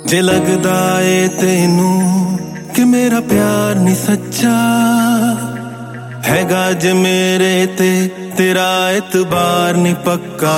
जे लगदा ए तेनू कि मेरा प्यार नहीं सच्चा हैगा, जे मेरे ते तेरा एतबार नहीं पक्का,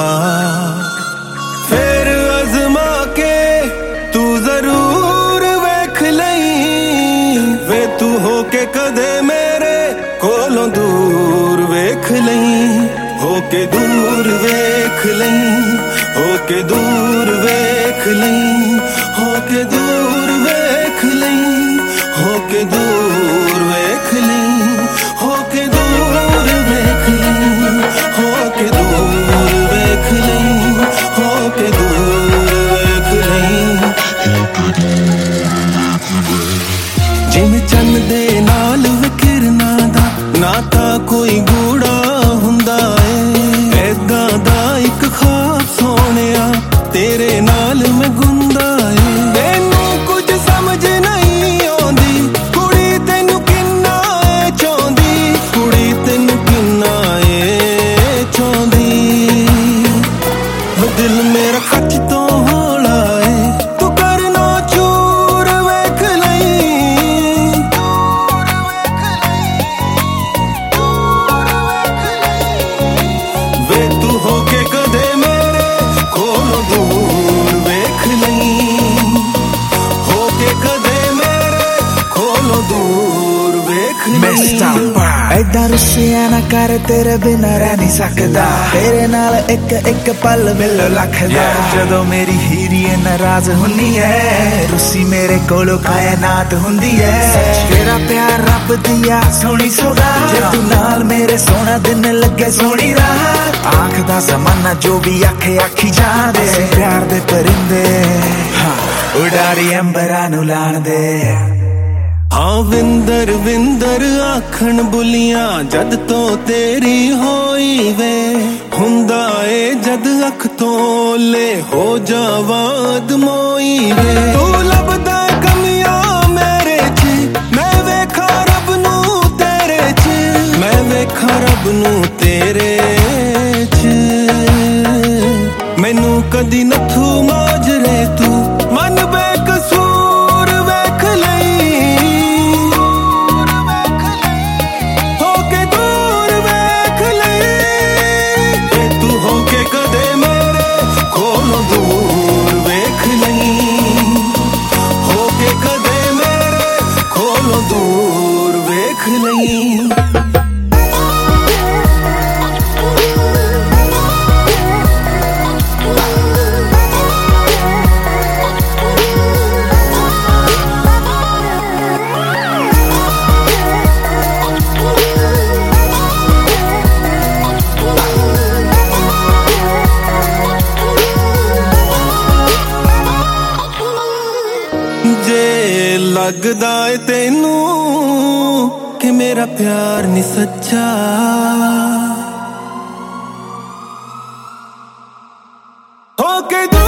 फिर अजमा के तू जरूर वेख लई वे, तू होके कदे मेरे कोलों दूर वेख लई, होके दूर वेख लई, होके दूर वेख लई, होके दूर वेख लई, होके दूर वेख लई, होके दूर वेख लई, होके दूर वेख लई, होके दूर वेख लई, जिवें चन्न दे नाल विकिरना दा नाता कोई गूड़ा हुंदा ए, ऐदां दा इक ख्वाब सोहणिया तेरे नाल मैं गुंदा ए, तैनू कुछ समझ नहीं आउंदी कुड़ी तैनू किन्ना ए चाहुंदी, कुड़ी तैनू किन्ना ए चाहुंदी, दिल मेरा खच तो हौला ए, तू करना चूर वेख लई, वे तू होके कदे मेरे कोलों दूर वेख लई, होके कदे मेरे कोलों दूर वेख लई। ऐदा रुस्सिया ना कर तेरे बिना रह नहीं सकदा, तेरे नाल एक एक पल मिल लखदा, जदों मेरी हीरी नाराज हुंदी है रुस्सी मेरे कोलों कायनात हुंदी है, तेरा प्यार रब दिया सोहनी सौगात, जे तू नाल मेरे सोहना दिन लगे सोहनी रात, आंख दा ज़माना जो भी आखे आखी जांदे, प्यार दे परिंदे उड़ारी अंबरां नूं लाण दे। हाँ विंदर विंदर आखन बुलियां जद तो तेरी होई वे, हुंदा ए जद अख तो ले हो जावाद मोई वे, तू लभदा कमियां मेरे च मैं वेखा रब नू तेरे च, मैं वेखा रब नू तेरे च, मैनू कदी नथू माजरे तू मन बेकसूर वेख लई, दूर वेख लई, होके कदे मेरे कोलों दूर वेख लई। जे लगदा ए तेनू कि मेरा प्यार नहीं सच्चा, होके